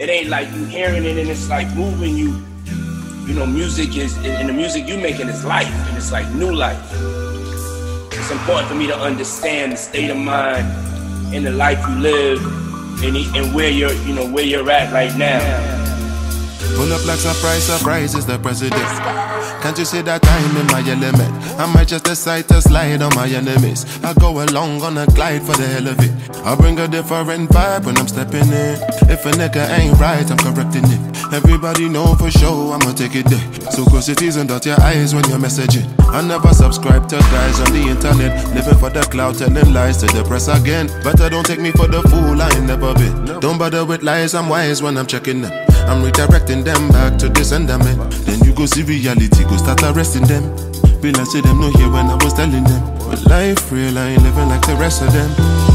it ain't like you hearing it and it's like moving you. You know, music is, and the music you making is life, and it's like new life. It's important for me to understand the state of mind and the life you live and where you're, you know, where you're at right now. Pull up like surprise is the president. Can't you see that I'm in my element? I might just decide to slide on my enemies. I go along on a glide for the hell of it. I bring a different vibe when I'm stepping in. If a nigga ain't right, I'm correcting it. Everybody know for sure I'ma take it there. So cross your T's and dot your I's when you're messaging. I never subscribe to guys on the internet, living for the cloud, telling lies to the press again. Better don't take me for the fool, I ain't never been. Don't bother with lies, I'm wise when I'm checking them. I'm redirecting them back to the sentiment. Then you go see reality, go start arresting them. Be like say them no hear when I was telling them. But life real, I ain't living like the rest of them.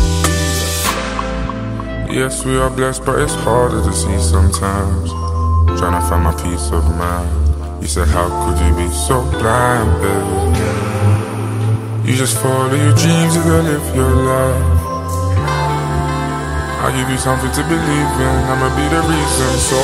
Yes, we are blessed, but it's harder to see sometimes. Trying to find my peace of mind. You said, how could you be so blind, baby? You just follow your dreams, you gotta live your life. I'll give you something to believe in, I'ma be the reason. So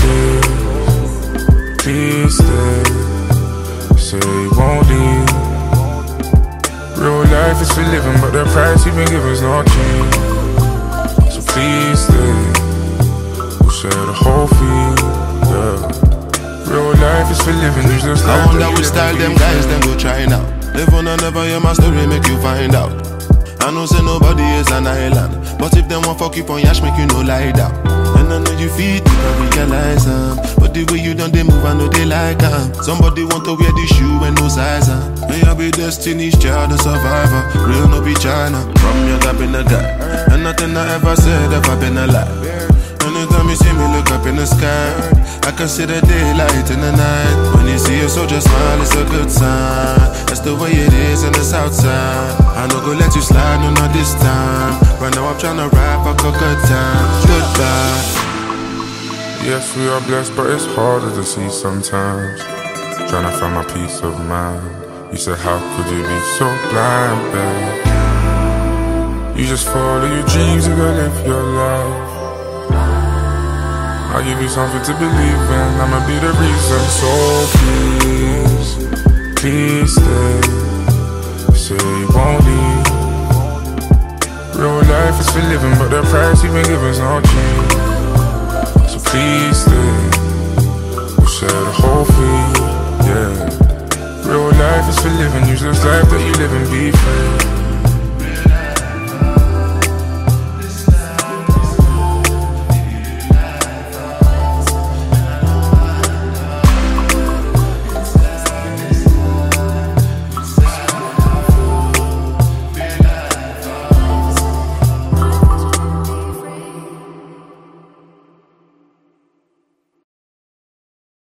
please stay. Say you won't leave. Real life is for living, but the price you've been given's not cheap. So please stay. We'll share the whole fee, yeah. Real life is for living, you just I wonder which style them guys them go trying out. Live on and never hear my story, make you find out. I know say nobody is an island, but if them want fuck you on yash, make you no lie down. And I know you feel deep, I realize but the way you done they move, I know they like somebody want to wear the shoe and no size May I be Destiny's Child, a survivor. Real no be China. From young I've been a guy, and nothing I ever said ever been a lie. Anytime you see me look up in the sky, I can see the daylight in the night. When you see a soldier smile, it's a good sign. That's the way it is in the south side. I no go let you slide, no not this time. Right now I'm tryna rap a good time. Goodbye. Yes, we are blessed, but it's harder to see sometimes. Tryna find my peace of mind. You said, how could you be so blind, babe? You just follow your dreams, you gotta live your life. I'll give you something to believe in, I'ma be the reason. So please stay. Say you won't leave. Real life is for living, but the price you've been given's not cheap.